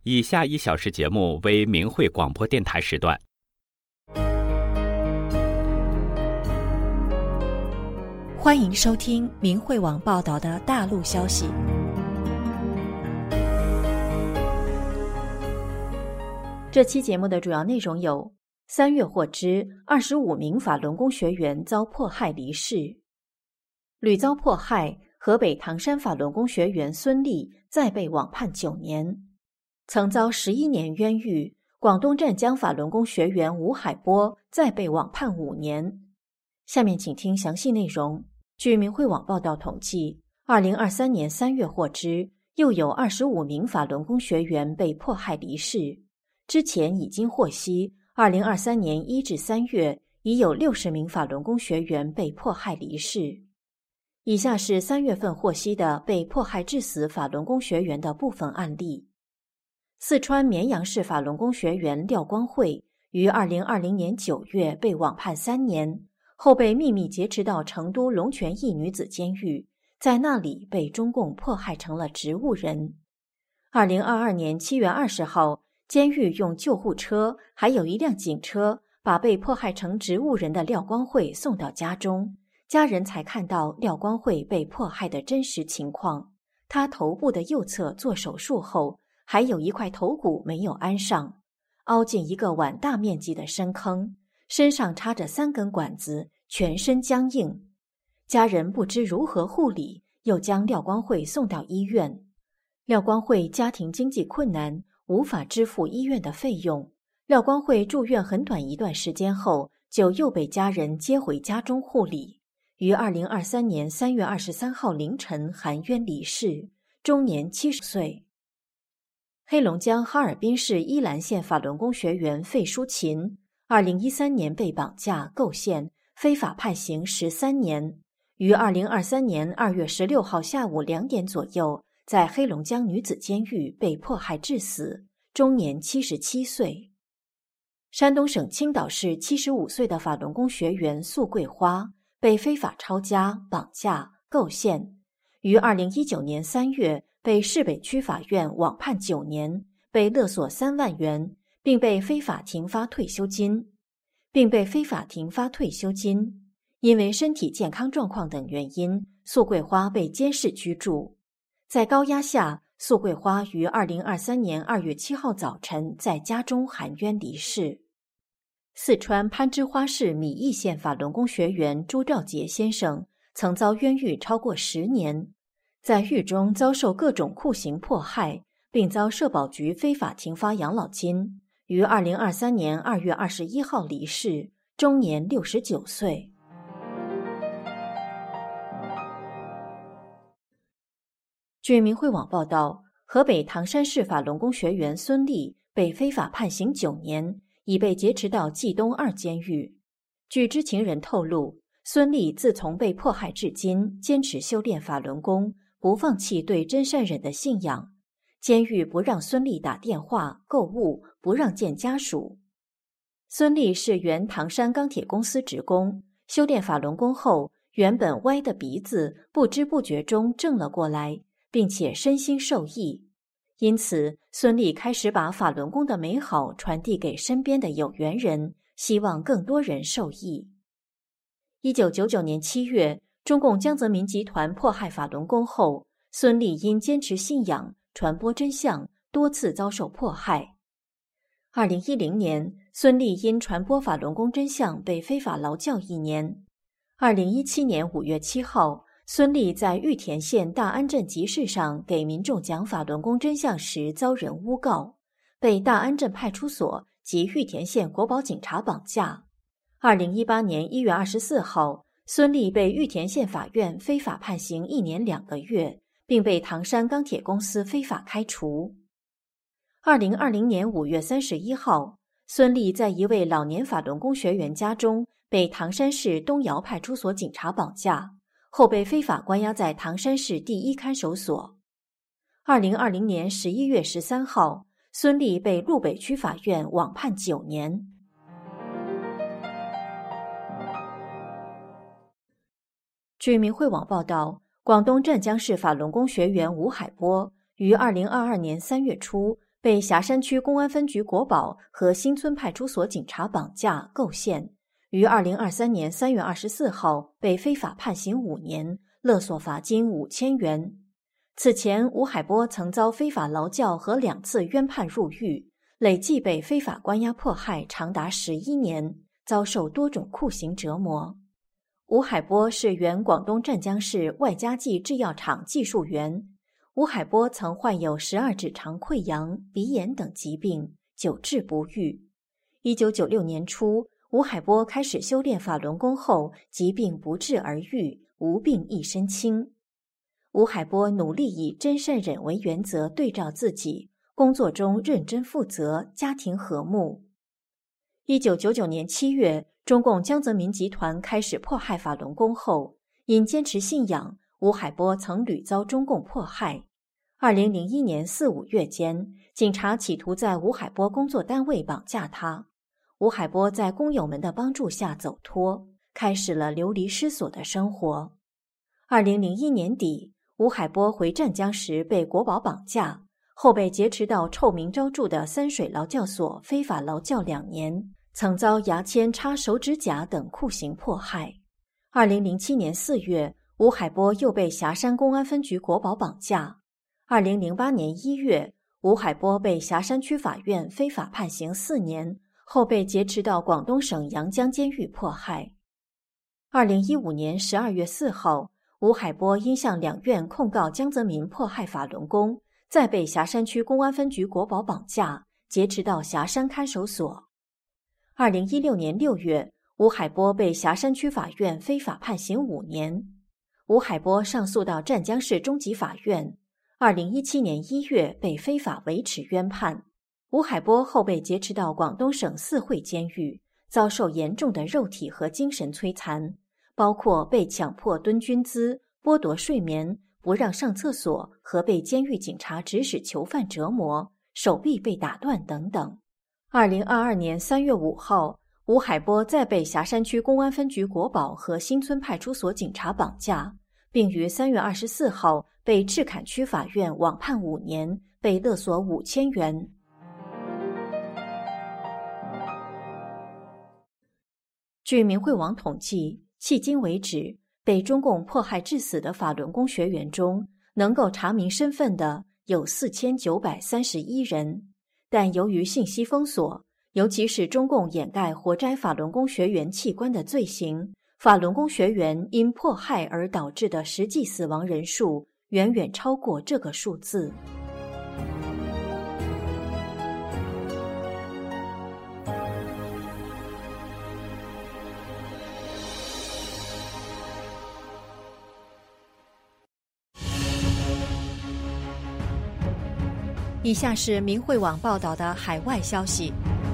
以下1小时节目为明慧广播电台时段。 欢迎收听明慧网报道的大陆消息。这期节目的主要内容有：3月获知25名法轮功学员遭迫害离世；屡遭迫害，河北唐山法轮功学员孙俪再被网判9年；曾遭11年冤狱，广东湛江法轮功学员吴海波再被网判5年。下面请听详细内容。据明慧网报道统计，2023年3月获知，又有25名法轮功学员被迫害离世。之前已经获悉，2023年1至3月已有60名法轮功学员被迫害离世。以下是3月份获悉的被迫害致死法轮功学员的部分案例。四川绵阳市法轮功学员廖光慧于2020年9月被网判3年，后被秘密劫持到成都龙泉驿女子监狱，在那里被中共迫害成了植物人。2022年7月20号，监狱用救护车还有一辆警车把被迫害成植物人的廖光慧送到家中，家人才看到廖光慧被迫害的真实情况。他头部的右侧做手术后，还有一块头骨没有安上，凹进一个碗大面积的深坑，身上插着3根管子，全身僵硬。家人不知如何护理，又将廖光慧送到医院。廖光慧家庭经济困难，无法支付医院的费用。廖光慧住院很短一段时间后，就又被家人接回家中护理。于2023年3月23号凌晨含冤离世，终年70岁。黑龙江哈尔滨市依兰县法轮功学员费淑琴2013年被绑架构陷，非法判刑13年，于2023年2月16号下午2点左右，在黑龙江女子监狱被迫害致死，终年77岁。山东省青岛市75岁的法轮功学员素桂花被非法抄家、绑架、构陷，于2019年3月被市北区法院网判9年，被勒索3万元，并被非法停发退休金。因为身体健康状况等原因，素桂花被监视居住。在高压下，素桂花于2023年2月7号早晨在家中含冤离世。四川攀枝花市米易县法轮功学员朱兆杰先生曾遭冤狱超过10年，在狱中遭受各种酷刑迫害，并遭社保局非法停发养老金，于2023年2月21号离世，终年69岁。据明慧网报道，河北唐山市法轮功学员孙俪被非法判刑9年，已被劫持到冀东2监狱。据知情人透露，孙俪自从被迫害至今，坚持修炼法轮功，不放弃对真善忍的信仰。监狱不让孙俪打电话、购物，不让见家属。孙俪是原唐山钢铁公司职工，修炼法轮功后，原本歪的鼻子不知不觉中正了过来，并且身心受益。因此，孙俪开始把法轮功的美好传递给身边的有缘人，希望更多人受益。1999年7月，中共江泽民集团迫害法轮功后，孙俪因坚持信仰、传播真相，多次遭受迫害。2010年，孙俪因传播法轮功真相被非法劳教1年。2017年5月7号，孙俪在玉田县大安镇集市上给民众讲法轮功真相时遭人诬告，被大安镇派出所及玉田县国保警察绑架。2018年1月24号，孙俪被玉田县法院非法判刑1年2个月，并被唐山钢铁公司非法开除。2020年5月31号，孙俪在一位老年法轮功学员家中被唐山市东窑派出所警察绑架，后被非法关押在唐山市第1看守所。2020年11月13号，孙俪被路北区法院网判9年。据明慧网报道，广东湛江市法轮功学员吴海波于2022年3月初被霞山区公安分局国保和新村派出所警察绑架构陷，于2023年3月24号被非法判刑5年，勒索罚金5000元。此前，吴海波曾遭非法劳教和2次冤判入狱，累计被非法关押迫害长达11年，遭受多种酷刑折磨。吴海波是原广东湛江市外家记制药厂技术员。吴海波曾患有12指肠溃疡、鼻炎等疾病，久治不愈。1996年初，吴海波开始修炼法轮功后，疾病不治而愈，无病一身轻。吴海波努力以真善忍为原则对照自己，工作中认真负责，家庭和睦。1999年7月，中共江泽民集团开始迫害法轮功后，因坚持信仰，吴海波曾屡遭中共迫害。2001年4、5月间，警察企图在吴海波工作单位绑架他。吴海波在工友们的帮助下走脱，开始了流离失所的生活。2001年底，吴海波回湛江时被国保绑架，后被劫持到臭名昭著的三水劳教所非法劳教2年，曾遭牙签、插手指甲等酷刑迫害。2007年4月，吴海波又被霞山公安分局国保绑架。2008年1月，吴海波被霞山区法院非法判刑4年，后被劫持到广东省阳江监狱迫害。2015年12月4号，吴海波因向2院控告江泽民迫害法轮功，再被霞山区公安分局国保绑架，劫持到霞山看守所。2016年6月，吴海波被霞山区法院非法判刑5年。吴海波上诉到湛江市中级法院，2017年1月被非法维持冤判。吴海波后被劫持到广东省四惠监狱，遭受严重的肉体和精神摧残，包括被强迫蹲军姿、剥夺睡眠、不让上厕所和被监狱警察指使囚犯折磨，手臂被打断等等。2022年3月5号，吴海波再被霞山区公安分局国保和新村派出所警察绑架，并于3月24号被赤坎区法院网判5年，被勒索5000元。据明慧网统计，迄今为止，被中共迫害致死的法轮功学员中，能够查明身份的有4931人，但由于信息封锁，尤其是中共掩盖活摘法轮功学员器官的罪行，法轮功学员因迫害而导致的实际死亡人数远远超过这个数字。以下是明慧网报道的海外消息，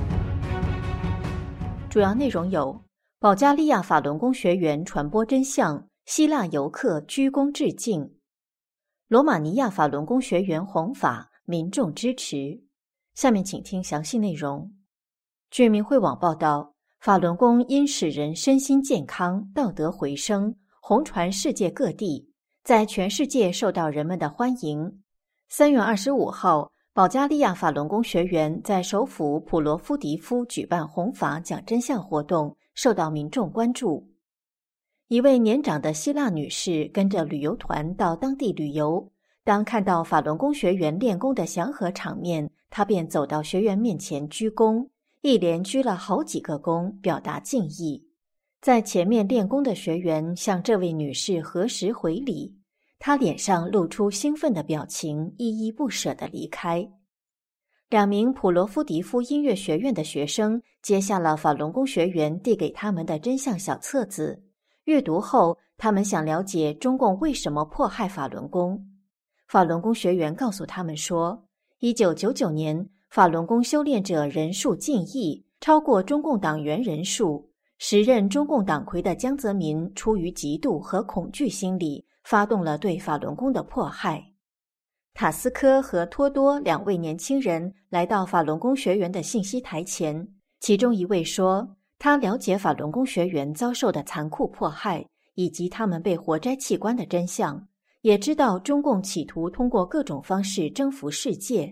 主要内容有：保加利亚法轮功学员传播真相，希腊游客鞠躬致敬；罗马尼亚法轮功学员弘法，民众支持。下面请听详细内容。据明慧网报道，法轮功因使人身心健康、道德回升，红传世界各地，在全世界受到人们的欢迎。3月25号，保加利亚法轮功学员在首府普罗夫迪夫举办弘法讲真相活动，受到民众关注。一位年长的希腊女士跟着旅游团到当地旅游，当看到法轮功学员练功的祥和场面，她便走到学员面前鞠躬，一连鞠了好几个躬，表达敬意。在前面练功的学员向这位女士合十回礼，他脸上露出兴奋的表情，依依不舍地离开。2名普罗夫迪夫音乐学院的学生接下了法轮功学员递给他们的真相小册子，阅读后，他们想了解中共为什么迫害法轮功。法轮功学员告诉他们说，1999年，法轮功修炼者人数近亿，超过中共党员人数。时任中共党魁的江泽民出于嫉妒和恐惧心理，发动了对法轮功的迫害。塔斯科和托多2位年轻人来到法轮功学员的信息台前，其中一位说，他了解法轮功学员遭受的残酷迫害，以及他们被活摘器官的真相，也知道中共企图通过各种方式征服世界。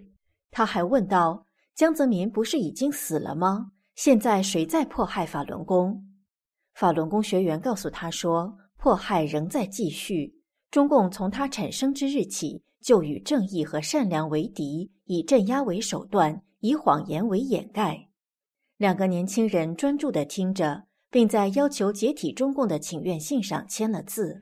他还问道：江泽民不是已经死了吗？现在谁在迫害法轮功？法轮功学员告诉他说，迫害仍在继续，中共从它产生之日起就与正义和善良为敌，以镇压为手段，以谎言为掩盖。两个年轻人专注地听着，并在要求解体中共的请愿信上签了字。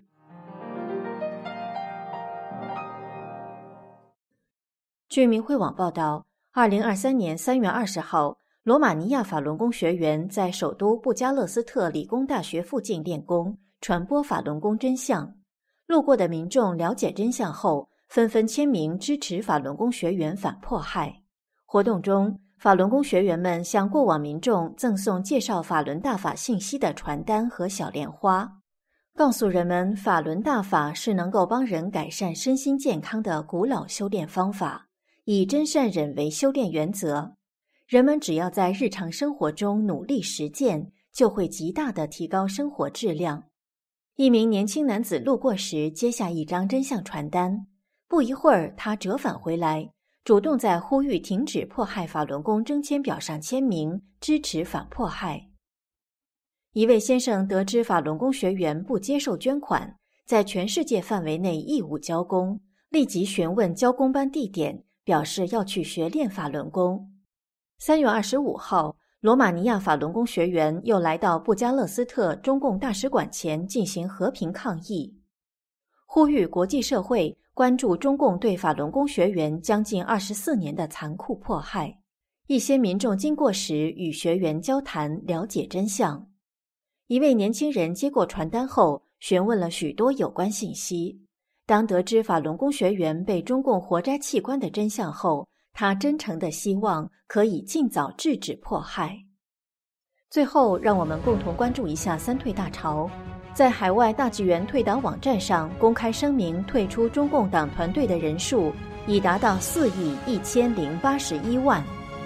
据明慧网报道，2023年3月20号，罗马尼亚法轮功学员在首都布加勒斯特理工大学附近练功，传播法轮功真相。路过的民众了解真相后，纷纷签名支持法轮功学员反迫害。活动中，法轮功学员们向过往民众赠送介绍法轮大法信息的传单和小莲花，告诉人们法轮大法是能够帮人改善身心健康的古老修炼方法，以真善忍为修炼原则。人们只要在日常生活中努力实践，就会极大地提高生活质量。一名年轻男子路过时接下一张真相传单，不一会儿他折返回来，主动在呼吁停止迫害法轮功征签表上签名，支持反迫害。一位先生得知法轮功学员不接受捐款，在全世界范围内义务交功，立即询问交功班地点，表示要去学练法轮功。3月25号，罗马尼亚法轮功学员又来到布加勒斯特中共大使馆前进行和平抗议，呼吁国际社会关注中共对法轮功学员将近24年的残酷迫害。一些民众经过时与学员交谈，了解真相。一位年轻人接过传单后，询问了许多有关信息。当得知法轮功学员被中共活摘器官的真相后，他真诚地希望可以尽早制止迫害。最后，让我们共同关注一下三退大潮。在海外大纪元退党网站上公开声明退出中共党团队的人数已达到4亿1081万。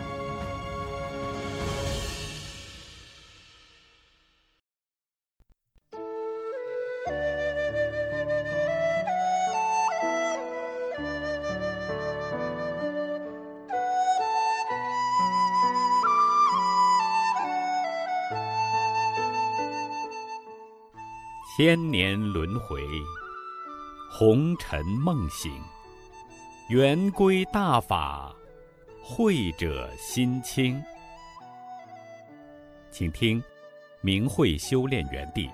千年轮回，红尘梦醒，圆归大法，慧者心清。请听明慧修炼园地。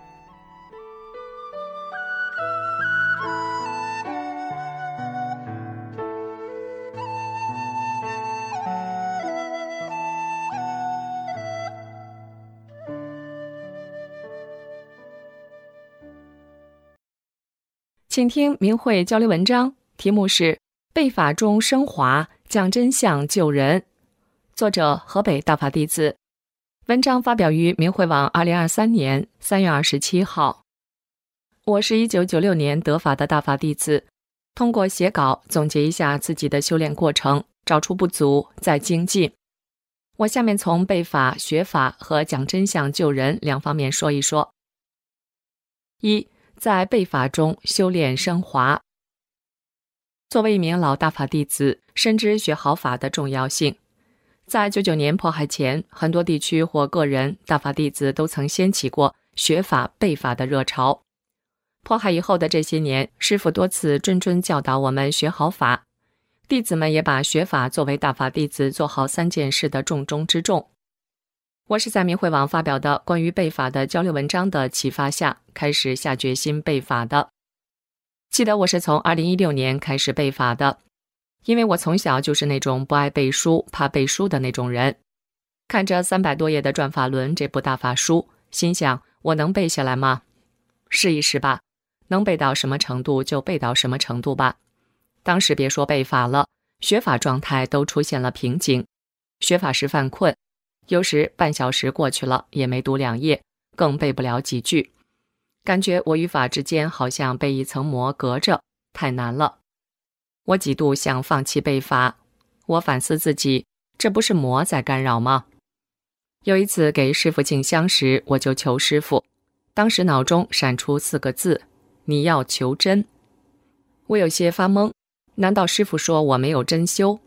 请听明慧交流文章，题目是背法中升华，讲真相救人，作者河北大法弟子。文章发表于明慧网2023年3月27号。我是1996年得法的大法弟子，通过写稿总结一下自己的修炼过程，找出不足，再精进。我下面从背法、学法和讲真相救人两方面说一说。一，在背法中修炼升华。作为一名老大法弟子，深知学好法的重要性。在99年迫害前，很多地区或个人大法弟子都曾掀起过学法背法的热潮。迫害以后的这些年，师父多次谆谆教导我们学好法，弟子们也把学法作为大法弟子做好3件事的重中之重。我是在明慧网发表的关于背法的交流文章的启发下，开始下决心背法的。记得我是从2016年开始背法的，因为我从小就是那种不爱背书、怕背书的那种人。看着300多页的《转法轮》这部大法书，心想我能背下来吗？试一试吧，能背到什么程度就背到什么程度吧。当时别说背法了，学法状态都出现了瓶颈，学法时犯困，有时半小时过去了也没读2页，更背不了几句，感觉我与法之间好像被一层膜隔着，太难了。我几度想放弃背法，我反思自己，这不是魔在干扰吗？有一次给师父敬香时，我就求师父，当时脑中闪出4个字：你要求真。我有些发懵，难道师父说我没有真修？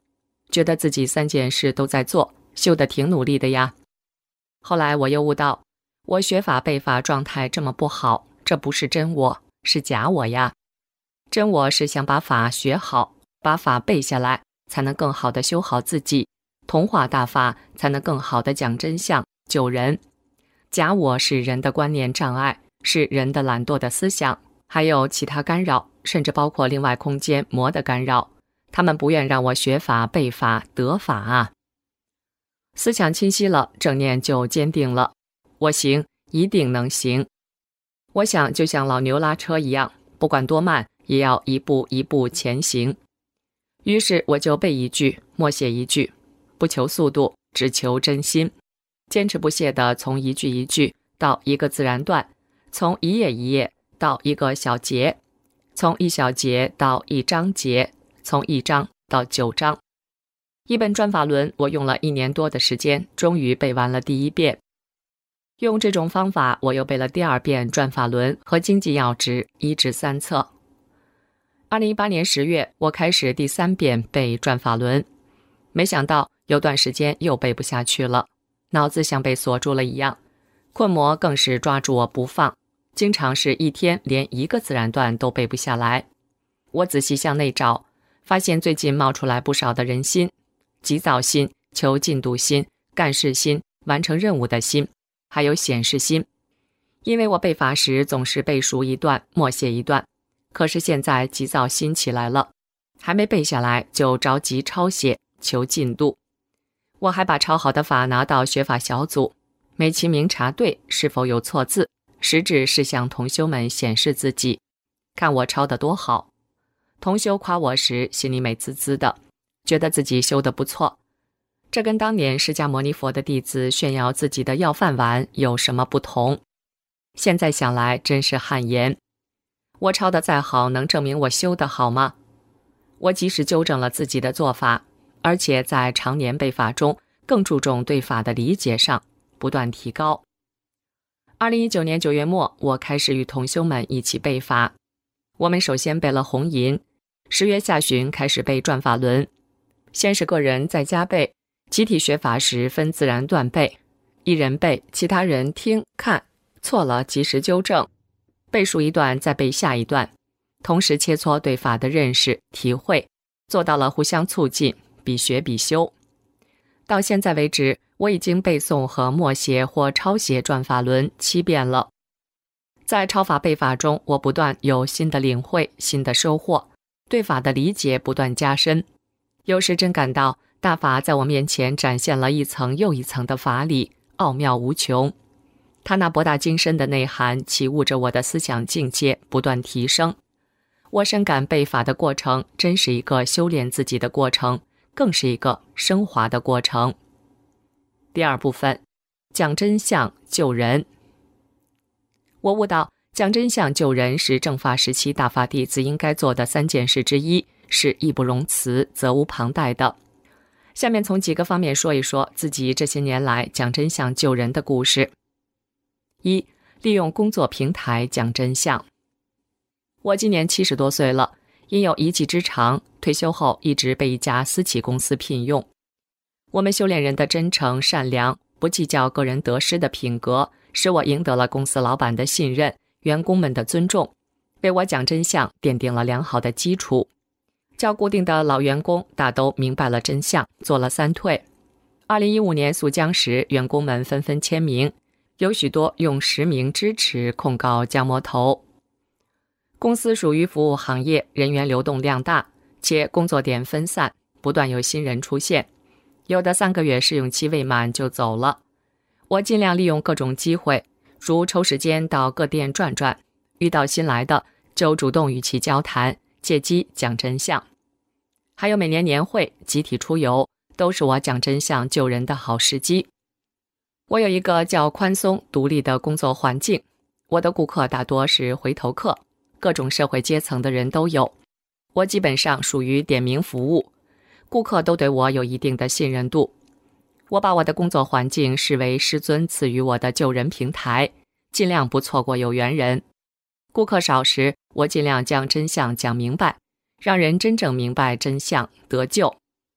觉得自己3件事都在做，修得挺努力的呀。后来我又悟到，我学法背法状态这么不好，这不是真我，是假我呀。真我是想把法学好，把法背下来，才能更好地修好自己，同化大法，才能更好地讲真相，救人。假我是人的观念障碍，是人的懒惰的思想，还有其他干扰，甚至包括另外空间魔的干扰。他们不愿让我学法背法得法啊。思想清晰了，正念就坚定了，我行，一定能行。我想就像老牛拉车一样，不管多慢，也要一步一步前行。于是我就背一句，默写一句，不求速度，只求真心，坚持不懈地从一句一句到一个自然段，从一页一页到一个小节，从一小节到一章节，从一章到9章。一本转法轮我用了1年多的时间，终于背完了第1遍。用这种方法，我又背了第2遍转法轮和经济要旨1至3册。2018年10月，我开始第3遍背转法轮，没想到有段时间又背不下去了，脑子像被锁住了一样，困魔更是抓住我不放，经常是一天连1个自然段都背不下来。我仔细向内找，发现最近冒出来不少的人心，急躁心、求进度心、干事心、完成任务的心，还有显示心。因为我背法时总是背熟一段，默写一段，可是现在急躁心起来了，还没背下来就着急抄写，求进度。我还把抄好的法拿到学法小组，美其名查对是否有错字，实质是向同修们显示自己，看我抄得多好。同修夸我时心里美滋滋的，觉得自己修得不错。这跟当年释迦牟尼佛的弟子炫耀自己的要饭碗有什么不同？现在想来真是汗颜。我抄得再好，能证明我修得好吗？我即使纠正了自己的做法，而且在常年背法中更注重对法的理解上，不断提高。2019年9月末，我开始与同修们一起背法。我们首先背了红银，10月下旬开始背转法轮。先是个人在家背，集体学法时分自然段背，一人背，其他人听看，错了及时纠正，背熟一段再背下一段，同时切磋对法的认识体会，做到了互相促进，比学比修。到现在为止，我已经背诵和默写或抄写转法轮7遍了。在抄法背法中，我不断有新的领会，新的收获，对法的理解不断加深。有时真感到大法在我面前展现了一层又一层的法理，奥妙无穷。它那博大精深的内涵启悟着我的思想境界，不断提升。我深感背法的过程真是一个修炼自己的过程，更是一个升华的过程。第2部分，讲真相救人。我悟到讲真相救人是正法时期大法弟子应该做的3件事之一，是义不容辞，责无旁贷的。下面从几个方面说一说自己这些年来讲真相救人的故事。1. 利用工作平台讲真相。我今年70多岁了，因有一技之长，退休后一直被一家私企公司聘用。我们修炼人的真诚、善良、不计较个人得失的品格，使我赢得了公司老板的信任，员工们的尊重，为我讲真相奠定了良好的基础。较固定的老员工大都明白了真相，做了3退。2015年肃江时，员工们纷纷签名，有许多用实名支持控告江魔头。公司属于服务行业，人员流动量大，且工作点分散，不断有新人出现，有的3个月试用期未满就走了。我尽量利用各种机会，如抽时间到各店转转，遇到新来的就主动与其交谈，借机讲真相。还有每年年会、集体出游，都是我讲真相救人的好时机。我有一个较宽松、独立的工作环境，我的顾客大多是回头客，各种社会阶层的人都有。我基本上属于点名服务，顾客都对我有一定的信任度。我把我的工作环境视为师尊赐予我的救人平台，尽量不错过有缘人。顾客少时，我尽量将真相讲明白，让人真正明白真相，得救。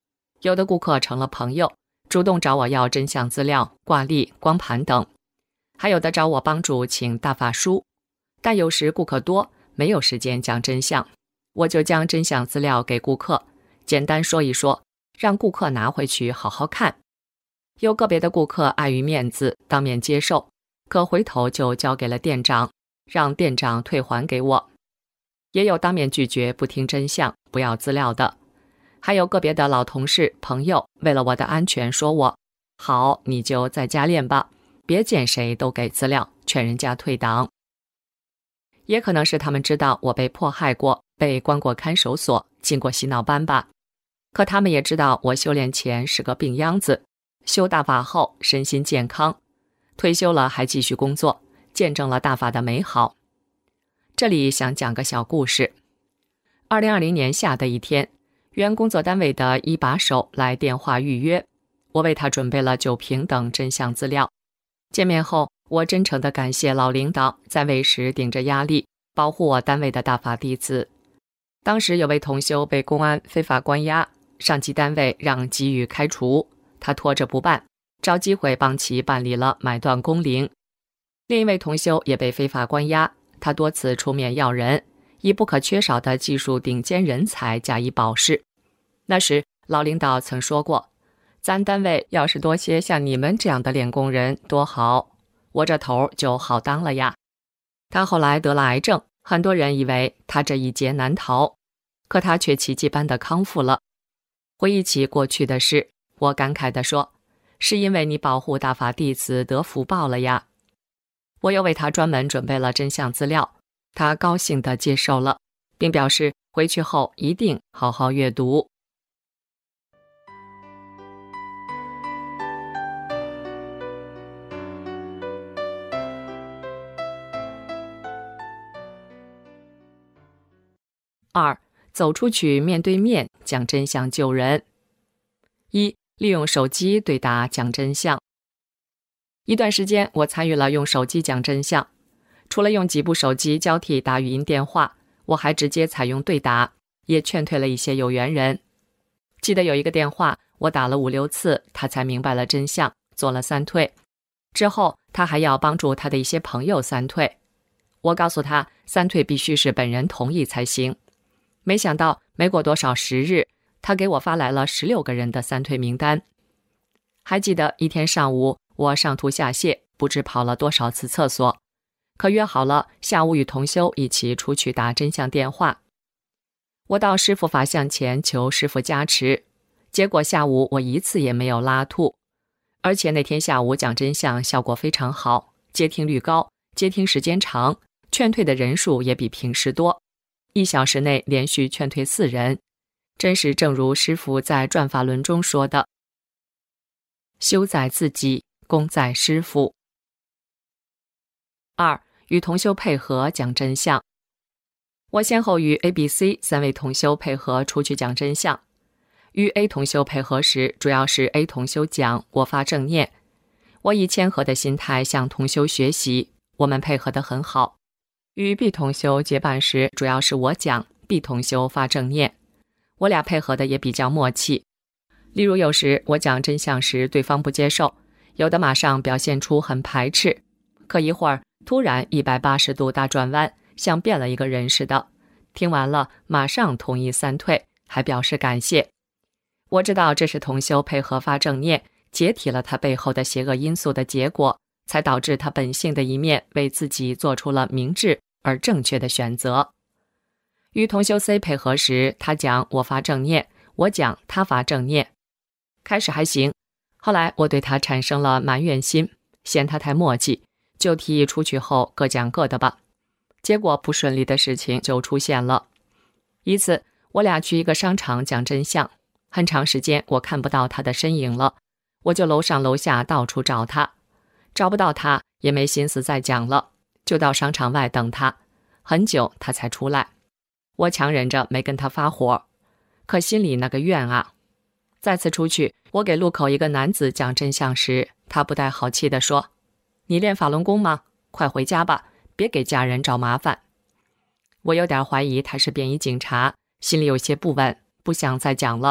有的顾客成了朋友，主动找我要真相资料、挂历、光盘等，还有的找我帮助请大法书。但有时顾客多，没有时间讲真相，我就将真相资料给顾客，简单说一说，让顾客拿回去好好看。有个别的顾客碍于面子当面接受，可回头就交给了店长，让店长退还给我。也有当面拒绝不听真相、不要资料的。还有个别的老同事、朋友为了我的安全说我，好，你就在家练吧，别见谁都给资料，劝人家退党。也可能是他们知道我被迫害过，被关过看守所，进过洗脑班吧。可他们也知道我修炼前是个病秧子，修大法后身心健康，退休了还继续工作，见证了大法的美好。这里想讲个小故事。2020年夏的一天，原工作单位的一把手来电话预约，我为他准备了酒瓶等真相资料。见面后，我真诚地感谢老领导在位时顶着压力保护我单位的大法弟子。当时有位同修被公安非法关押，上级单位让给予开除，他拖着不办，找机会帮其办理了买断工龄。另一位同修也被非法关押，他多次出面要人，以不可缺少的技术顶尖人才加以保释。那时老领导曾说过，咱单位要是多些像你们这样的练功人多好，我这头就好当了呀。他后来得了癌症，很多人以为他这一劫难逃，可他却奇迹般的康复了。回忆起过去的事，我感慨地说，是因为你保护大法弟子得福报了呀。我又为他专门准备了真相资料，他高兴地接受了，并表示回去后一定好好阅读。2. 走出去面对面讲真相救人。1. 利用手机对答讲真相。一段时间我参与了用手机讲真相，除了用几部手机交替打语音电话，我还直接采用对答，也劝退了一些有缘人。记得有一个电话我打了5、6次，他才明白了真相，做了3退。之后他还要帮助他的一些朋友3退，我告诉他3退必须是本人同意才行。没想到没过多少时日，他给我发来了16个人的3退名单。还记得一天上午我上吐下泻，不知跑了多少次厕所，可约好了下午与同修一起出去打真相电话。我到师父法像前求师父加持，结果下午我一次也没有拉吐，而且那天下午讲真相效果非常好，接听率高，接听时间长，劝退的人数也比平时多，1小时内连续劝退4人，真是正如师父在转法轮中说的，修在自己，功在师父。2. 与同修配合讲真相。我先后与 A、B、C 3位同修配合出去讲真相。与 A 同修配合时，主要是 A 同修讲，我发正念。我以谦和的心态向同修学习，我们配合得很好。与 B 同修结伴时，主要是我讲，B 同修发正念，我俩配合的也比较默契。例如有时我讲真相时，对方不接受，有的马上表现出很排斥，可一会儿突然180度大转弯，像变了一个人似的，听完了马上同意3退，还表示感谢。我知道这是同修配合发正念，解体了他背后的邪恶因素的结果，才导致他本性的一面为自己做出了明智而正确的选择。与同修 C 配合时，他讲我发正念，我讲他发正念。开始还行，后来我对他产生了埋怨心，嫌他太磨叽，就提议出去后各讲各的吧。结果不顺利的事情就出现了。一次我俩去一个商场讲真相，很长时间我看不到他的身影了，我就楼上楼下到处找他，找不到他也没心思再讲了，就到商场外等他，很久他才出来。我强忍着没跟他发火，可心里那个怨啊。再次出去，我给路口一个男子讲真相时，他不带好气地说，你练法轮功吗？快回家吧，别给家人找麻烦。我有点怀疑他是便衣警察，心里有些不稳，不想再讲了，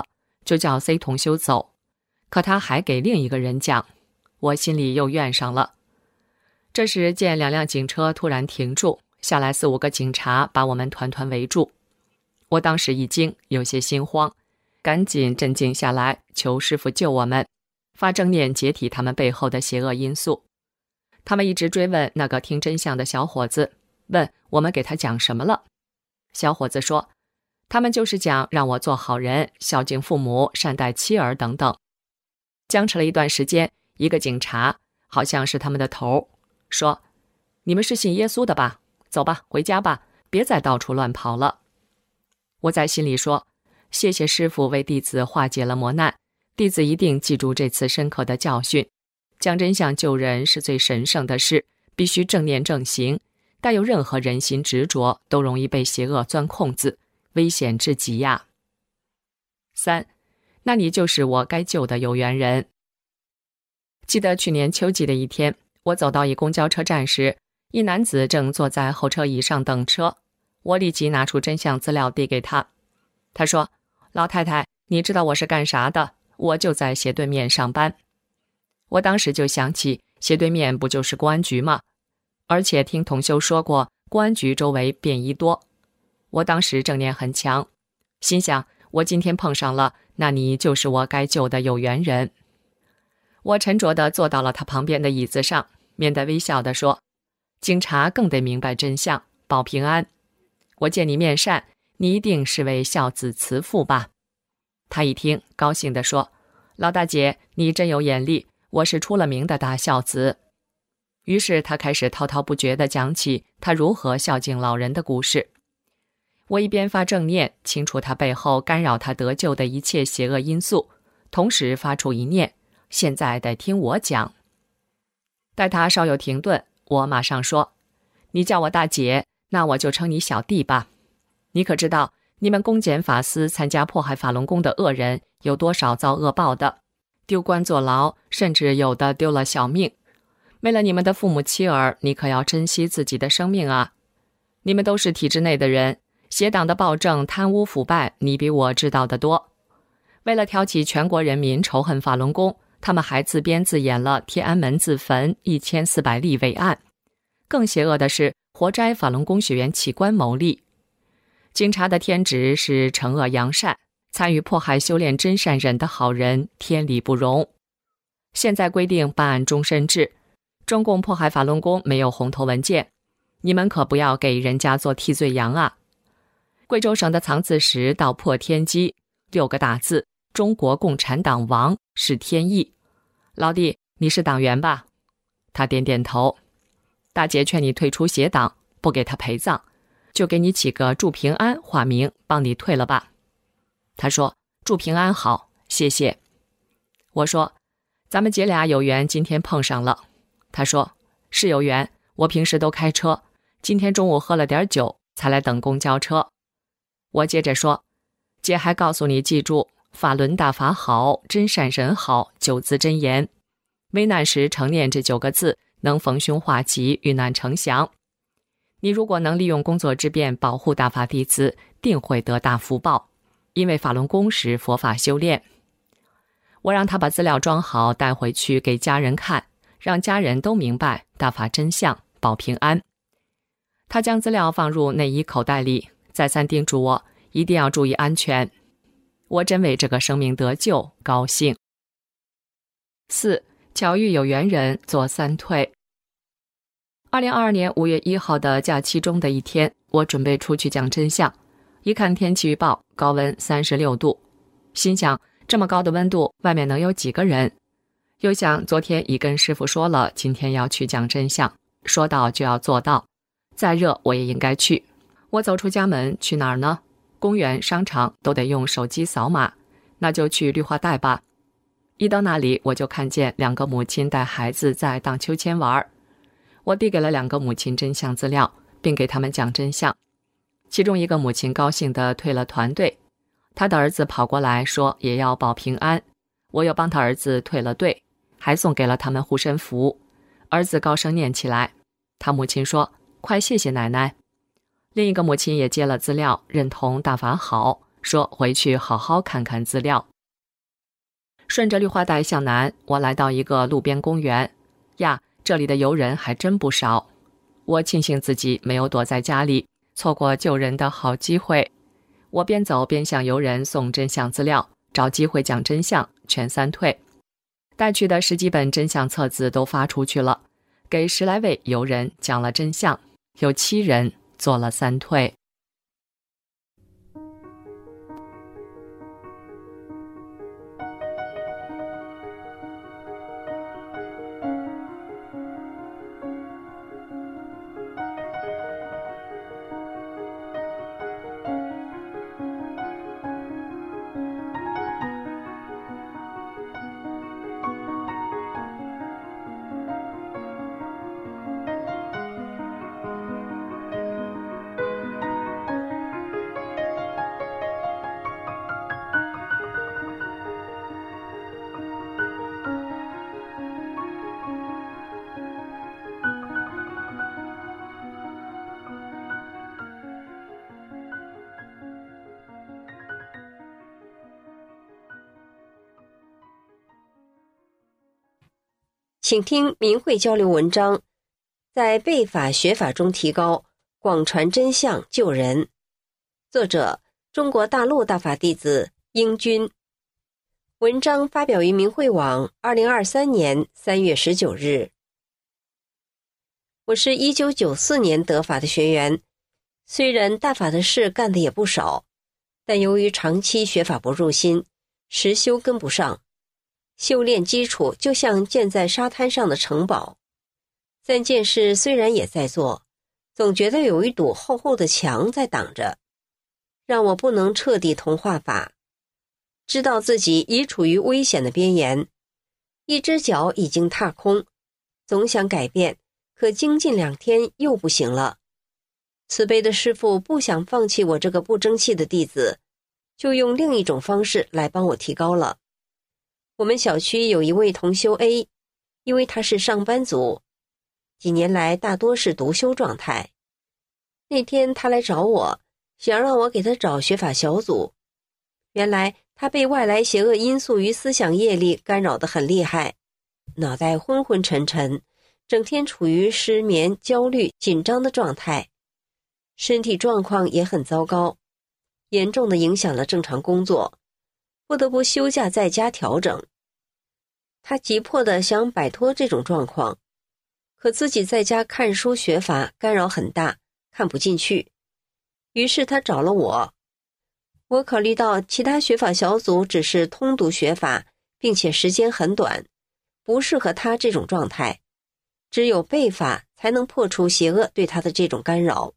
就叫 C 同修走，可他还给另一个人讲，我心里又怨上了。这时见2辆警车突然停住，下来4、5个警察把我们团团围住。我当时一惊，有些心慌，赶紧镇静下来，求师父救我们，发正念解体他们背后的邪恶因素。他们一直追问那个听真相的小伙子，问我们给他讲什么了。小伙子说，他们就是讲让我做好人，孝敬父母，善待妻儿等等。僵持了一段时间，一个警察，好像是他们的头，说，你们是信耶稣的吧？走吧，回家吧，别再到处乱跑了。我在心里说，谢谢师父为弟子化解了磨难，弟子一定记住这次深刻的教训。讲真相救人是最神圣的事，必须正念正行，带有任何人心执着都容易被邪恶钻空子，危险至极呀。3，那你就是我该救的有缘人。记得去年秋季的一天，我走到一公交车站时，一男子正坐在候车椅上等车，我立即拿出真相资料递给他。他说，老太太，你知道我是干啥的？我就在斜对面上班。我当时就想起，斜对面不就是公安局吗？而且听同修说过，公安局周围便衣多。我当时正念很强，心想，我今天碰上了，那你就是我该救的有缘人。我沉着地坐到了他旁边的椅子上，面带微笑地说，警察更得明白真相，保平安。我见你面善，你一定是位孝子慈父吧？他一听，高兴地说，老大姐，你真有眼力，我是出了名的大孝子。于是他开始滔滔不绝地讲起他如何孝敬老人的故事。我一边发正念，清除他背后干扰他得救的一切邪恶因素，同时发出一念，现在得听我讲。待他稍有停顿，我马上说，你叫我大姐，那我就称你小弟吧。你可知道，你们公检法司参加迫害法轮功的恶人有多少遭恶报的？丢官坐牢，甚至有的丢了小命。为了你们的父母妻儿，你可要珍惜自己的生命啊！你们都是体制内的人，邪党的暴政、贪污腐败，你比我知道的多。为了挑起全国人民仇恨法轮功，他们还自编自演了天安门自焚1400例伟案。更邪恶的是，活摘法轮功学员器官牟利。警察的天职是惩恶扬善，参与迫害修炼真善忍的好人，天理不容。现在规定办案终身制，中共迫害法轮功没有红头文件，你们可不要给人家做替罪羊啊！贵州省的藏字石道破天机，6个大字，中国共产党亡是天意。老弟，你是党员吧？他点点头。大姐劝你退出邪党，不给他陪葬，就给你起个祝平安化名，帮你退了吧。他说，祝平安好，谢谢。我说，咱们姐俩有缘，今天碰上了。他说，是有缘，我平时都开车，今天中午喝了点酒，才来等公交车。我接着说，姐还告诉你记住，法轮大法好，真善人好，9字真言。危难时常念这9个字，能逢凶化吉，遇难成祥。你如果能利用工作之便保护大法弟子，定会得大福报，因为法轮功是佛法修炼。我让他把资料装好带回去给家人看，让家人都明白大法真相，保平安。他将资料放入内衣口袋里，再三叮嘱我一定要注意安全。我真为这个生命得救高兴。4. 巧遇有缘人做3退。2022年5月1号的假期中的一天，我准备出去讲真相，一看天气预报，高温36度，心想这么高的温度，外面能有几个人？又想昨天已跟师父说了，今天要去讲真相，说到就要做到，再热我也应该去。我走出家门，去哪儿呢？公园、商场都得用手机扫码，那就去绿化带吧。一到那里，我就看见2个母亲带孩子在荡秋千玩。我递给了2个母亲真相资料，并给他们讲真相。其中一个母亲高兴地退了团队，他的儿子跑过来说也要保平安，我又帮他儿子退了队，还送给了他们护身符。儿子高声念起来，他母亲说快谢谢奶奶。另一个母亲也接了资料，认同大法好，说回去好好看看资料， 顺着绿化带向南，我来到一个路边公园。呀，这里的游人还真不少。我庆幸自己没有躲在家里，错过救人的好机会。我边走边向游人送真相资料，找机会讲真相，劝3退。带去的10几本真相册子都发出去了，给10来位游人讲了真相，有7人做了3退。 请听明慧交流文章，在背法学法中提高，广传真相救人。作者：中国大陆大法弟子英军。文章发表于明慧网2023年3月19日。我是1994年得法的学员，虽然大法的事干的也不少，但由于长期学法不入心，实修跟不上。修炼基础就像建在沙滩上的城堡，3件事虽然也在做，总觉得有一堵厚厚的墙在挡着，让我不能彻底同化法。知道自己已处于危险的边缘，一只脚已经踏空，总想改变，可精进2天又不行了。慈悲的师父不想放弃我这个不争气的弟子，就用另一种方式来帮我提高了。我们小区有一位同修 A， 因为他是上班族，几年来大多是独修状态。那天他来找我，想让我给他找学法小组。原来他被外来邪恶因素与思想业力干扰得很厉害，脑袋昏昏沉沉，整天处于失眠、焦虑、紧张的状态，身体状况也很糟糕，严重地影响了正常工作，不得不休假在家调整。他急迫地想摆脱这种状况，可自己在家看书学法干扰很大，看不进去。于是他找了我。我考虑到其他学法小组只是通读学法，并且时间很短，不适合他这种状态，只有背法才能破除邪恶对他的这种干扰。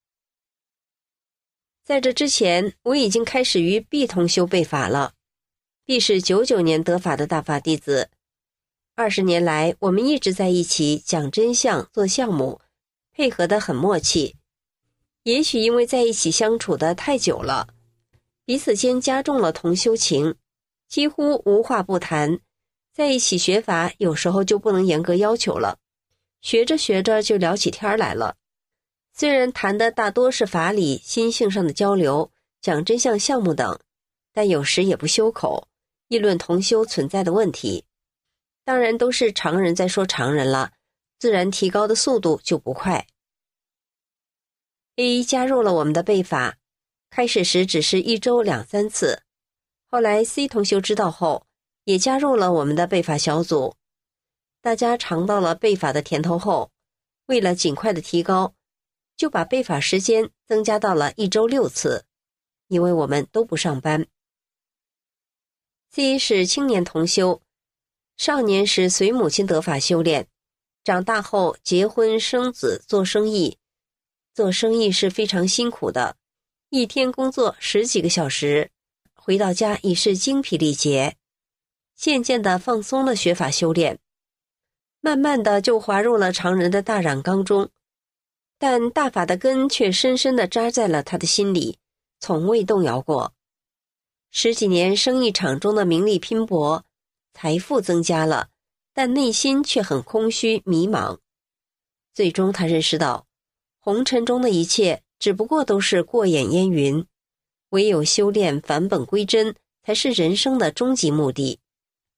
在这之前，我已经开始于毕同修背法了。毕是99年得法的大法弟子，20年来我们一直在一起讲真相做项目，配合得很默契。也许因为在一起相处得太久了，彼此间加重了同修情，几乎无话不谈，在一起学法有时候就不能严格要求了，学着学着就聊起天来了。虽然谈的大多是法理、心性上的交流，讲真相项目等，但有时也不修口，议论同修存在的问题。当然都是常人在说常人了，自然提高的速度就不快。A 加入了我们的背法，开始时只是1周2、3次，后来 C 同修知道后，也加入了我们的背法小组。大家尝到了背法的甜头后，为了尽快的提高，就把背法时间增加到了1周6次，因为我们都不上班。C 是青年同修，少年时随母亲得法修炼，长大后结婚生子做生意。做生意是非常辛苦的，一天工作10几个小时，回到家已是精疲力竭，渐渐地放松了学法修炼，慢慢的就滑入了常人的大染缸中，但大法的根却深深地扎在了他的心里，从未动摇过。10几年生意场中的名利拼搏，财富增加了，但内心却很空虚迷茫。最终他认识到，红尘中的一切只不过都是过眼烟云，唯有修炼返本归真才是人生的终极目的。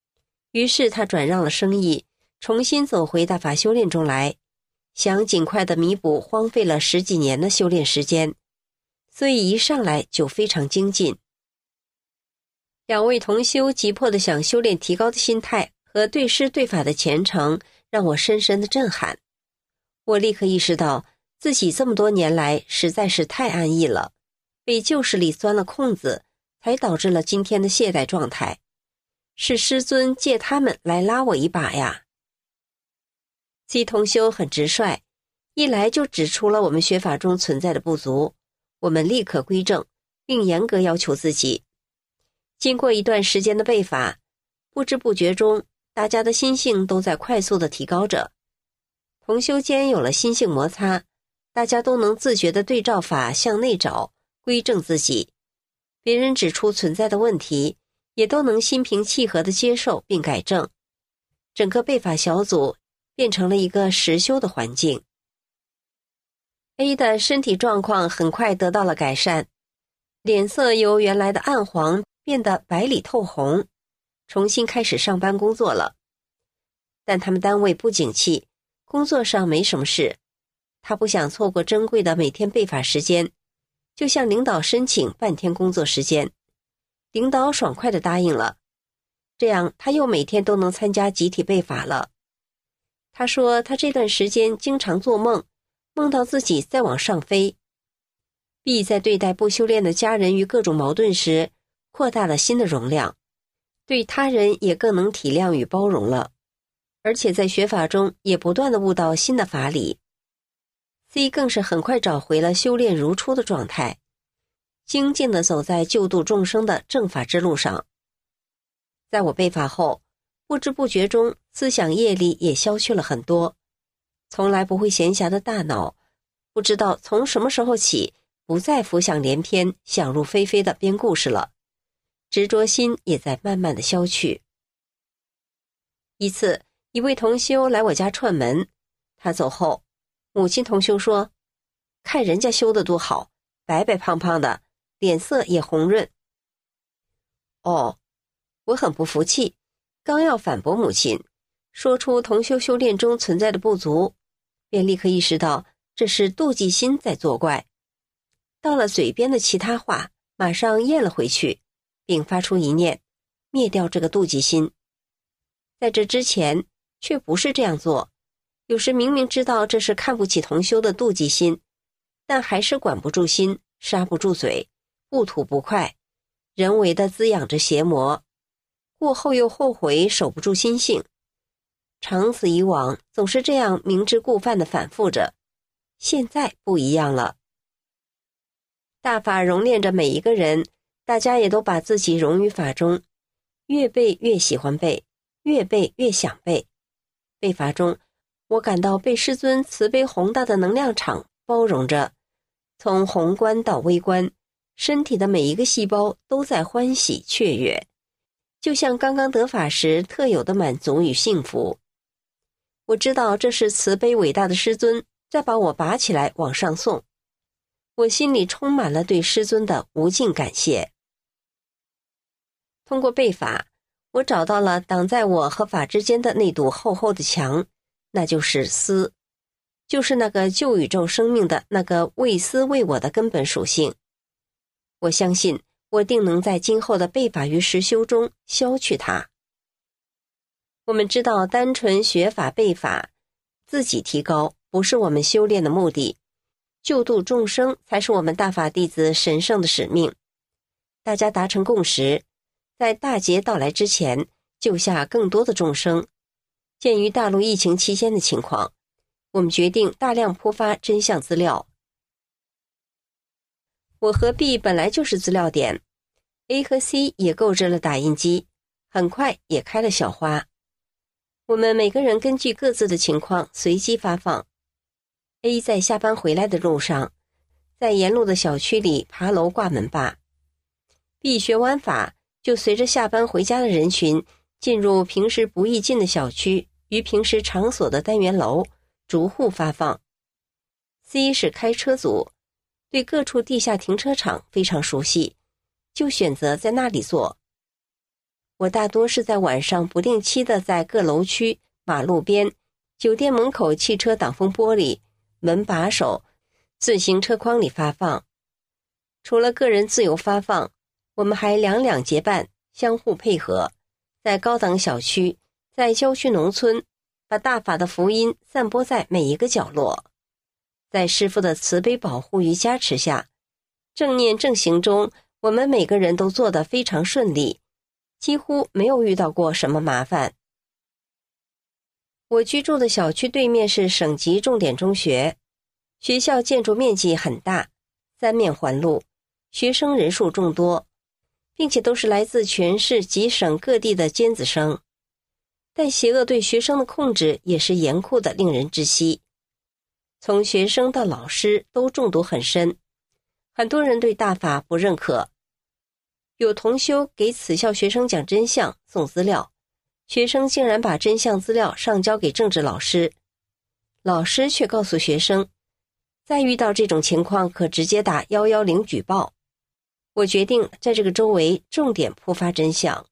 于是他转让了生意，重新走回大法修炼中来，想尽快地弥补荒废了10几年的修炼时间，所以一上来就非常精进。两位同修急迫地想修炼提高的心态和对师对法的虔诚，让我深深的震撼。我立刻意识到自己这么多年来实在是太安逸了，被旧势力钻了空子，才导致了今天的懈怠状态。是师尊借他们来拉我一把呀。C 同修很直率，一来就指出了我们学法中存在的不足，我们立刻归正，并严格要求自己。经过一段时间的背法，不知不觉中，大家的心性都在快速地提高着。同修间有了心性摩擦，大家都能自觉地对照法向内找，归正自己。别人指出存在的问题，也都能心平气和地接受并改正。整个背法小组变成了一个实修的环境。A 的身体状况很快得到了改善，脸色由原来的暗黄变得白里透红，重新开始上班工作了。但他们单位不景气，工作上没什么事，他不想错过珍贵的每天背法时间，就向领导申请半天工作时间。领导爽快地答应了，这样他又每天都能参加集体背法了。他说他这段时间经常做梦，梦到自己在往上飞。B 在对待不修炼的家人与各种矛盾时，扩大了心的容量，对他人也更能体谅与包容了，而且在学法中也不断地悟到新的法理。C 更是很快找回了修炼如初的状态，精进地走在救度众生的正法之路上。在我背法后，不知不觉中思想业力也消去了很多，从来不会闲暇的大脑，不知道从什么时候起不再浮想联翩、想入非非的编故事了，执着心也在慢慢的消去。一次，一位同修来我家串门，他走后，母亲同修说：“看人家修得多好，白白胖胖的，脸色也红润。”哦，我很不服气，刚要反驳母亲，说出同修修炼中存在的不足，便立刻意识到这是妒忌心在作怪。到了嘴边的其他话，马上咽了回去，并发出一念，灭掉这个妒忌心。在这之前，却不是这样做，有时明明知道这是看不起同修的妒忌心，但还是管不住心，刹不住嘴，不吐不快，人为的滋养着邪魔，过后又后悔，守不住心性。长此以往，总是这样明知故犯的反复着。现在不一样了，大法熔炼着每一个人，大家也都把自己融于法中，越背越喜欢背，越背越想背。背法中，我感到被师尊慈悲宏大的能量场包容着，从宏观到微观，身体的每一个细胞都在欢喜雀跃，就像刚刚得法时特有的满足与幸福。我知道这是慈悲伟大的师尊在把我拔起来往上送，我心里充满了对师尊的无尽感谢。通过背法，我找到了挡在我和法之间的那堵厚厚的墙，那就是思，就是那个旧宇宙生命的那个为思为我的根本属性。我相信我定能在今后的背法与实修中消去它。我们知道单纯学法背法，自己提高不是我们修炼的目的，救度众生才是我们大法弟子神圣的使命。大家达成共识，在大劫到来之前救下更多的众生。鉴于大陆疫情期间的情况，我们决定大量铺发真相资料。我和 B 本来就是资料点， A 和 C 也购置了打印机，很快也开了小花。我们每个人根据各自的情况随机发放。 A 在下班回来的路上，在沿路的小区里爬楼挂门把。 B 学完法，就随着下班回家的人群进入平时不易进的小区与平时场所的单元楼，逐户发放。 C 是开车族，对各处地下停车场非常熟悉，就选择在那里做。 我大多是在晚上不定期的在各楼区、马路边、酒店门口汽车挡风玻璃、门把手、自行车筐里发放。除了个人自由发放，我们还两两结伴，相互配合，在高档小区、在郊区农村，把大法的福音散播在每一个角落。在师父的慈悲保护与加持下，正念正行中，我们每个人都做得非常顺利，几乎没有遇到过什么麻烦。我居住的小区对面是省级重点中学，学校建筑面积很大，三面环路，学生人数众多，并且都是来自全市及省各地的尖子生。但邪恶对学生的控制也是严酷的，令人窒息。从学生到老师都中毒很深，很多人对大法不认可。有同修给此校学生讲真相，送资料，学生竟然把真相资料上交给政治老师，老师却告诉学生，再遇到这种情况可直接打110举报。我决定在这个周围重点铺发真相。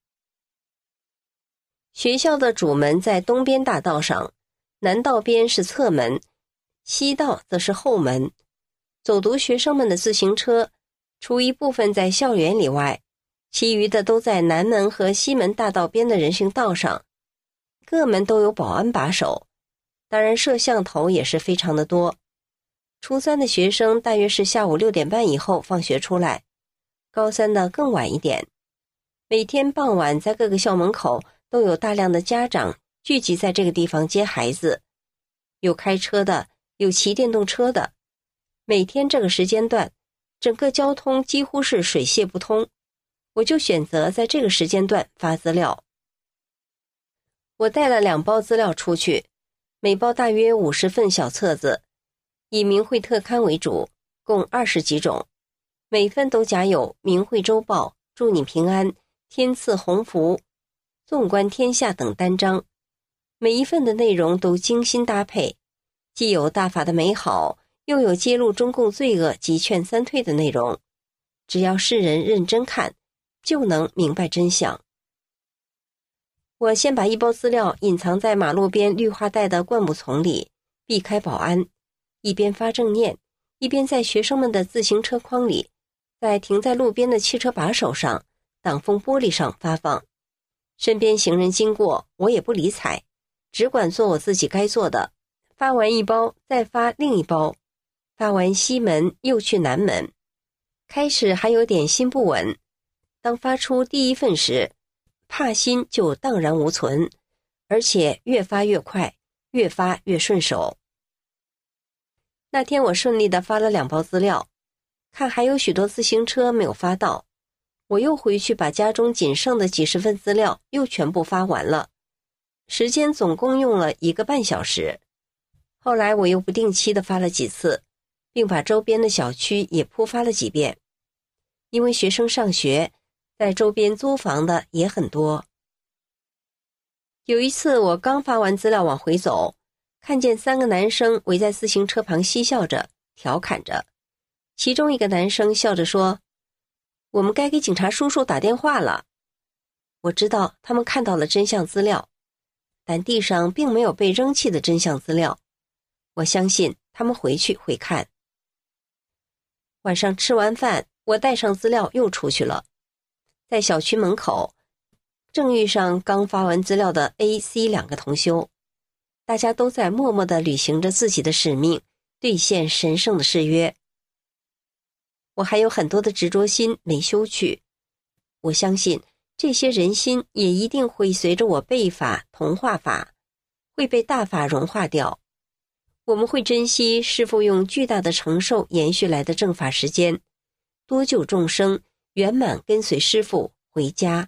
学校的主门在东边大道上，南道边是侧门，西道则是后门。走读学生们的自行车，除一部分在校园里外，其余的都在南门和西门大道边的人行道上。各门都有保安把守，当然摄像头也是非常的多。初三的学生大约是下午6点半以后放学出来，高三的更晚一点。每天傍晚在各个校门口都有大量的家长聚集在这个地方接孩子，有开车的，有骑电动车的。每天这个时间段，整个交通几乎是水泄不通，我就选择在这个时间段发资料。我带了2包资料出去，每包大约50份小册子，以明慧特刊为主，共20几种，每份都夹有明慧周报、祝你平安、天赐鸿福、纵观天下等单章，每一份的内容都精心搭配，既有大法的美好，又有揭露中共罪恶及劝三退的内容，只要世人认真看，就能明白真相。我先把1包资料隐藏在马路边绿化带的灌木丛里，避开保安，一边发正念，一边在学生们的自行车筐里，在停在路边的汽车把手上、挡风玻璃上发放。身边行人经过，我也不理睬，只管做我自己该做的。发完1包，再发另1包，发完西门又去南门。开始还有点心不稳，当发出第1份时，怕心就荡然无存，而且越发越快，越发越顺手。那天我顺利地发了2包资料，看还有许多自行车没有发到，我又回去把家中仅剩的几十份资料又全部发完了，时间总共用了1个半小时。后来我又不定期地发了几次，并把周边的小区也铺发了几遍，因为学生上学，在周边租房的也很多。有一次我刚发完资料往回走，看见3个男生围在自行车旁嬉笑着，调侃着。其中一个男生笑着说，我们该给警察叔叔打电话了。我知道他们看到了真相资料，但地上并没有被扔弃的真相资料，我相信他们回去会看。晚上吃完饭，我带上资料又出去了。在小区门口，正遇上刚发完资料的 A、C 2个同修，大家都在默默地履行着自己的使命，兑现神圣的誓约。我还有很多的执着心没修去，我相信这些人心也一定会随着我背法同化法，会被大法融化掉。我们会珍惜师父用巨大的承受延续来的正法时间，多救众生，圆满跟随师父回家。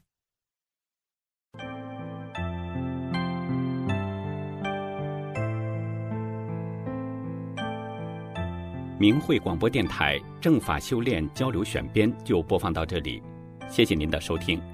明慧广播电台正法修炼交流选编就播放到这里，谢谢您的收听。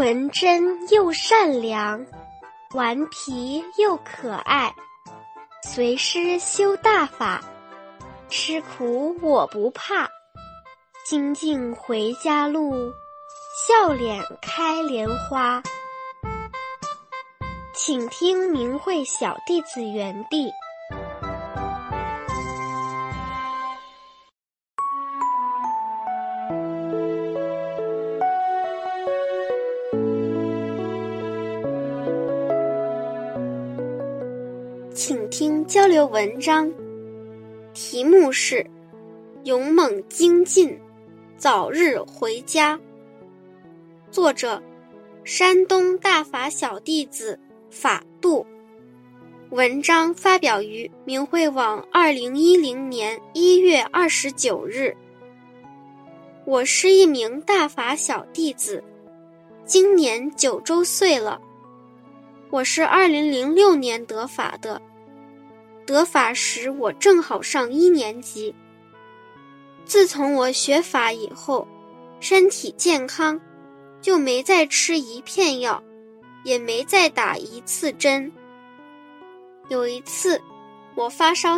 纯真又善良，顽皮又可爱，随师修大法，吃苦我不怕，精进回家路，笑脸开莲花。请听明慧小弟子园地。请听交流文章，题目是勇猛精进，早日回家。作者山东大法小弟子法度。文章发表于明慧网2010年1月29日。我是一名大法小弟子，今年9周岁了。我是2006年得法的，得法时我正好上1年级。自从我学法以后，身体健康，就没再吃1片药，也没再打1次针。有一次，我发烧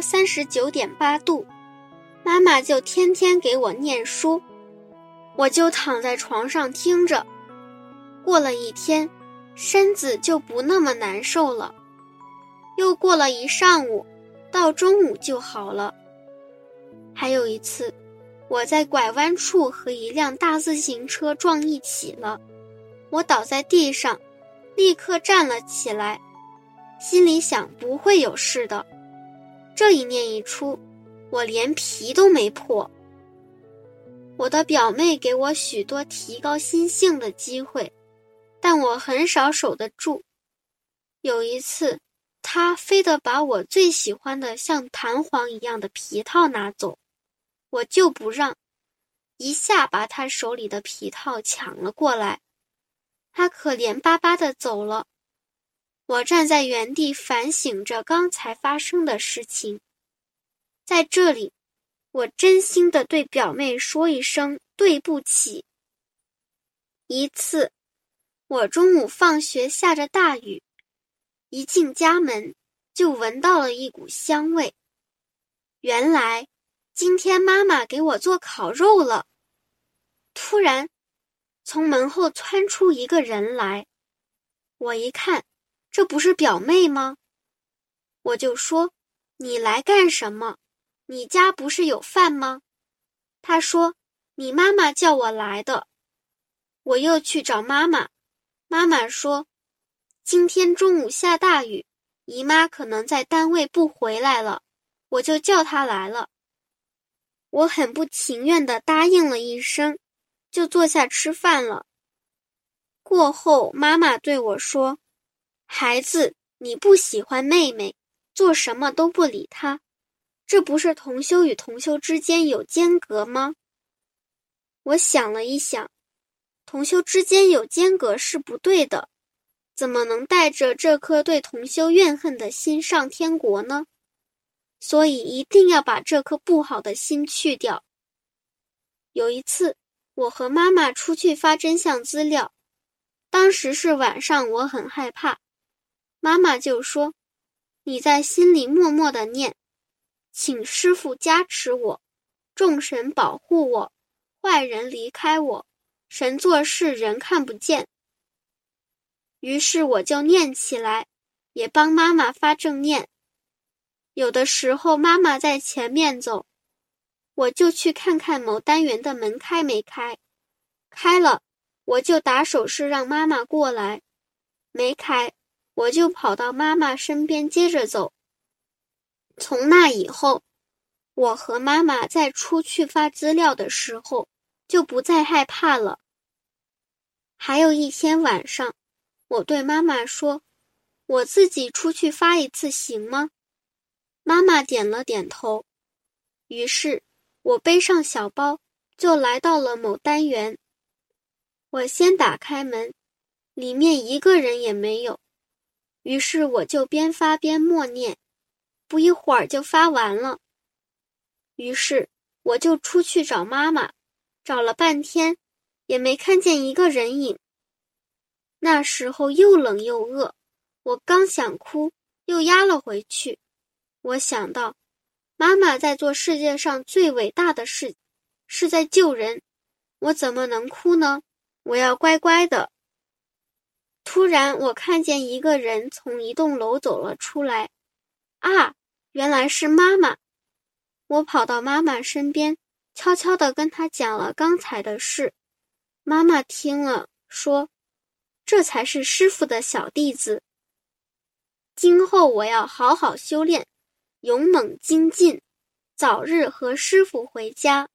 39.8度，妈妈就天天给我念书，我就躺在床上听着。过了1天，身子就不那么难受了。又过了一上午，到中午就好了。还有一次，我在拐弯处和一辆大自行车撞一起了，我倒在地上，立刻站了起来，心里想不会有事的。这一念一出，我连皮都没破。我的表妹给我许多提高心性的机会，但我很少守得住。有一次，她非得把我最喜欢的像弹簧一样的皮套拿走，我就不让，一下把她手里的皮套抢了过来。她可怜巴巴地走了。我站在原地反省着刚才发生的事情。在这里，我真心地对表妹说一声对不起。一次，我中午放学下着大雨，一进家门就闻到了一股香味。原来今天妈妈给我做烤肉了。突然从门后窜出一个人来，我一看，这不是表妹吗？我就说，你来干什么？你家不是有饭吗？她说，你妈妈叫我来的。我又去找妈妈，妈妈说，今天中午下大雨，姨妈可能在单位不回来了，我就叫她来了。我很不情愿地答应了一声，就坐下吃饭了。过后，妈妈对我说，孩子，你不喜欢妹妹，做什么都不理她，这不是同修与同修之间有间隔吗？我想了一想，同修之间有间隔是不对的，怎么能带着这颗对同修怨恨的心上天国呢？所以一定要把这颗不好的心去掉。有一次，我和妈妈出去发真相资料，当时是晚上，我很害怕。妈妈就说，你在心里默默地念，请师父加持我，众神保护我，坏人离开我，神做事人看不见。于是我就念起来，也帮妈妈发正念。有的时候妈妈在前面走，我就去看看某单元的门开没开，开了，我就打手势让妈妈过来，没开，我就跑到妈妈身边接着走。从那以后，我和妈妈在出去发资料的时候就不再害怕了。还有一天晚上，我对妈妈说，我自己出去发一次行吗？妈妈点了点头。于是我背上小包就来到了某单元。我先打开门，里面一个人也没有，于是我就边发边默念，不一会儿就发完了。于是我就出去找妈妈，找了半天也没看见一个人影。 那时候又冷又饿，我刚想哭，又压了回去。我想到，妈妈在做世界上最伟大的事，是在救人，我怎么能哭呢？我要乖乖的。突然，我看见一个人从一栋楼走了出来。啊，原来是妈妈！我跑到妈妈身边，悄悄地跟她讲了刚才的事。妈妈听了，说：“这才是师父的小弟子。今后我要好好修炼，勇猛精进，早日和师父回家。”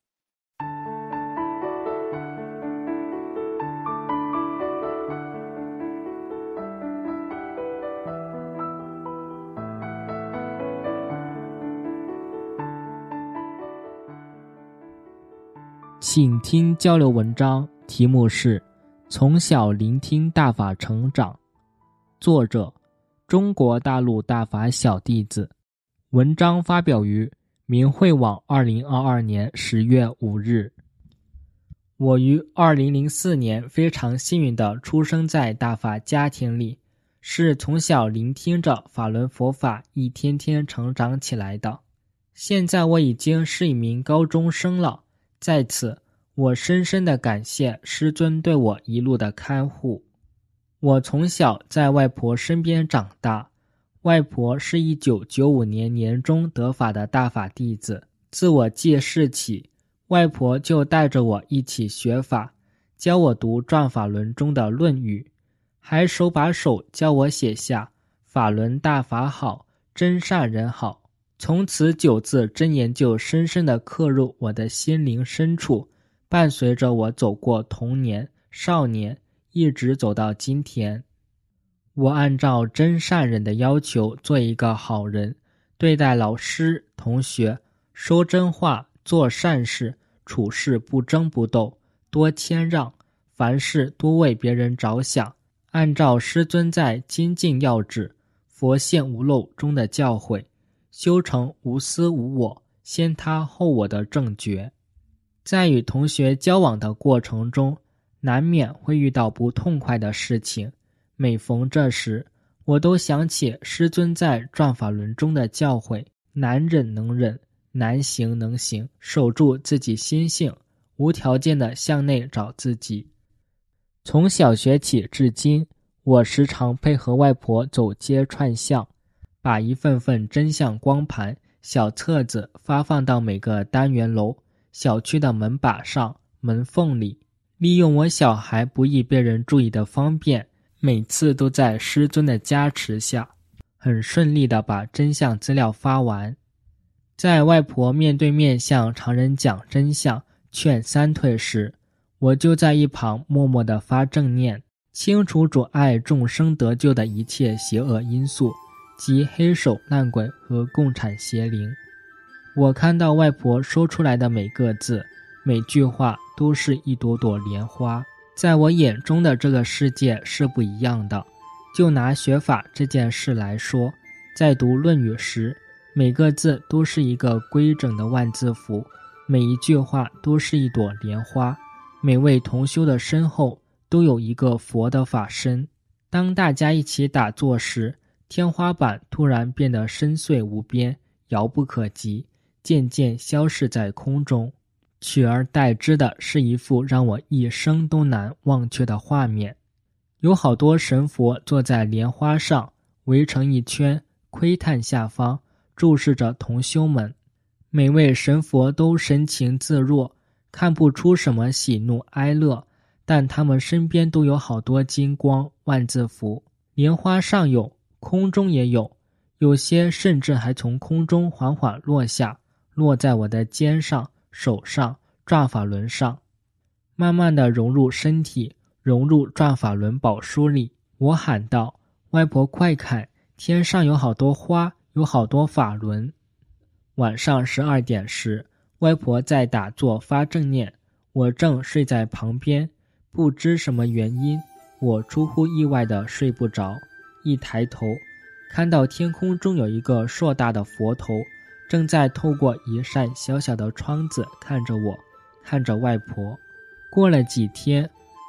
请听交流文章，题目是《从小聆听大法成长》，作者中国大陆大法小弟子。文章发表于明慧网2022年10月5日。我于2004年非常幸运地出生在大法家庭里，是从小聆听着法轮佛法一天天成长起来的。现在我已经是一名高中生了，在此我深深地感谢师尊对我一路的看护。我从小在外婆身边长大，外婆是1995年年中得法的大法弟子，自我记事起，外婆就带着我一起学法，教我读转法轮中的《论语》，还手把手教我写下法轮大法好，真善人好。从此9字真言就深深地刻入我的心灵深处，伴随着我走过童年、少年，一直走到今天。我按照真善忍的要求做一个好人，对待老师、同学，说真话，做善事，处事不争不斗，多谦让，凡事多为别人着想，按照师尊在精进要旨、佛现无漏中的教诲，修成无私无我、先他后我的正觉。在与同学交往的过程中，难免会遇到不痛快的事情，每逢这时，我都想起师尊在转法轮中的教诲：难忍能忍，难行能行，守住自己心性，无条件的向内找自己。从小学起至今，我时常配合外婆走街串巷，把一份份真相光盘、小册子发放到每个单元楼、小区的门把上、门缝里，利用我小孩不易被人注意的方便，每次都在师尊的加持下，很顺利地把真相资料发完。在外婆面对面向常人讲真相、劝三退时，我就在一旁默默地发正念，清除阻碍众生得救的一切邪恶因素，即黑手烂鬼和共产邪灵。我看到外婆说出来的每个字、每句话都是一朵朵莲花，在我眼中的这个世界是不一样的。就拿学法这件事来说，在读《论语》时，每个字都是一个规整的万字符，每一句话都是一朵莲花，每位同修的身后都有一个佛的法身。当大家一起打坐时，天花板突然变得深邃无边，遥不可及，渐渐消逝在空中，取而代之的是一幅让我一生都难忘却的画面。有好多神佛坐在莲花上，围成一圈，窥探下方，注视着同修们。每位神佛都神情自若，看不出什么喜怒哀乐，但他们身边都有好多金光万字符，莲花上有，空中也有，有些甚至还从空中缓缓落下，落在我的肩上、手上、转法轮上，慢慢地融入身体，融入转法轮宝书里。我喊道：外婆快看，天上有好多花，有好多法轮。晚上12点时，外婆在打坐发正念，我正睡在旁边，不知什么原因，我出乎意外地睡不着，一抬头，看到天空中有一个硕大的佛头，正在透过一扇小小的窗子看着我，看着外婆。过了几天，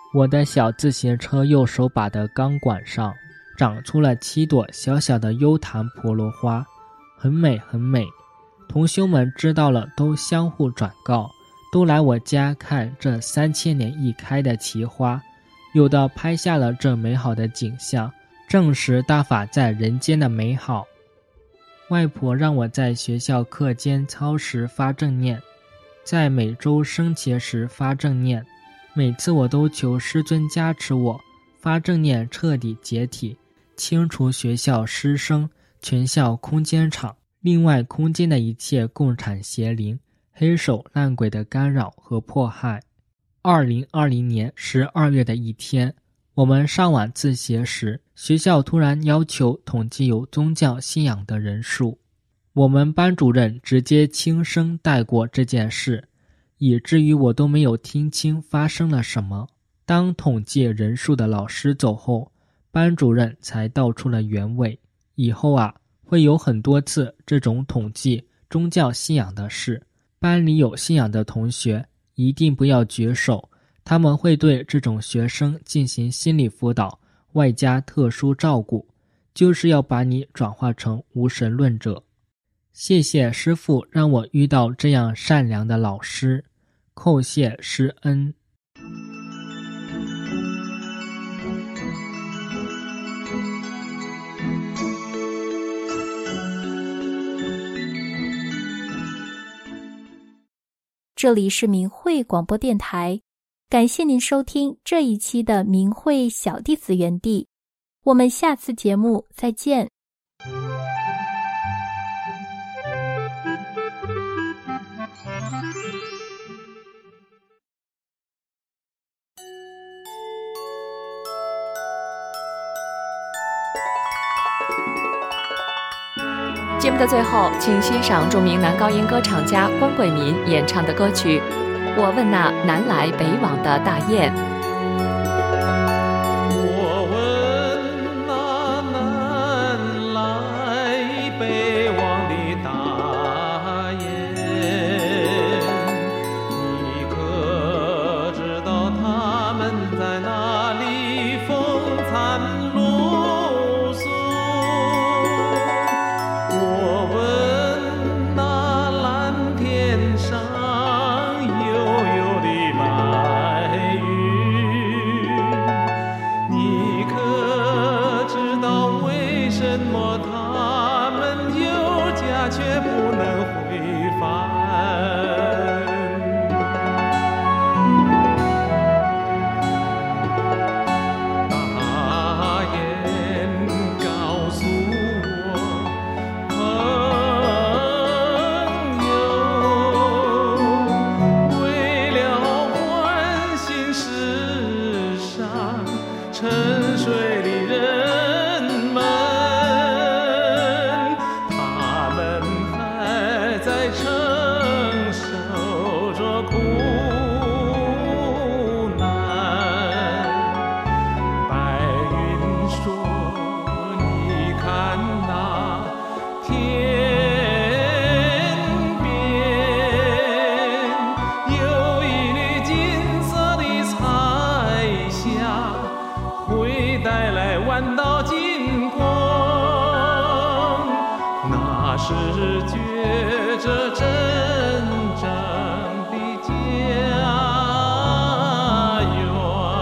我的小自行车右手把的钢管上长出了7朵小小的幽檀婆罗花，很美很美。同修们知道了都相互转告，都来我家看这3000年一开的奇花，有的拍下了这美好的景象，证实大法在人间的美好。外婆让我在学校课间操时发正念，在每周升旗时发正念，每次我都求师尊加持我发正念彻底解体，清除学校师生、全校空间场，另外空间的一切共产邪灵、黑手烂鬼的干扰和迫害。2020年12月的一天，我们上晚自习时，学校突然要求统计有宗教信仰的人数，我们班主任直接轻声带过这件事，以至于我都没有听清发生了什么。当统计人数的老师走后，班主任才道出了原委。以后会有很多次这种统计宗教信仰的事，班里有信仰的同学一定不要举手，他们会对这种学生进行心理辅导，外加特殊照顾，就是要把你转化成无神论者。谢谢师父让我遇到这样善良的老师，叩谢师恩。 这里是明慧广播电台，感谢您收听这一期的明慧小弟子园地，我们下次节目再见。 节目的最后，请欣赏著名男高音歌唱家关贵民演唱的歌曲《我问那南来北往的大雁》。 我问那南来北往的大雁，你可知道它们在哪里风餐露宿？我问那蓝天上悠悠的白云，你可知道为什么他们有家却不能回返？大雁告诉我，朋友，为了唤醒世上沉睡的人们，他们还在承受着苦难。白云说，你看那天边有一缕金色的彩霞，会带来万道金光，那是觉着真正的家园。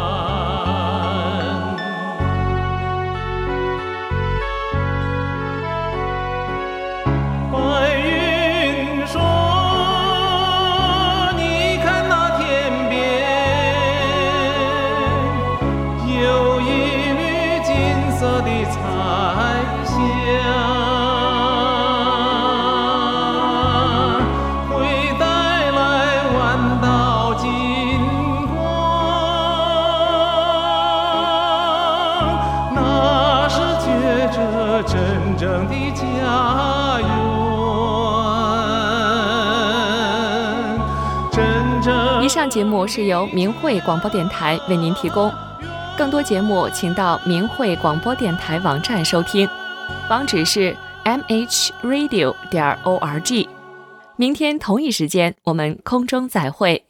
白云说，你看那天边有一缕金色的彩霞，会带来万道金光，那是觉着真正的家园。真正以上节目是由明慧广播电台为您提供，更多节目请到明慧广播电台网站收听，网址是 mhradio.org。明天同一时间我们空中再会。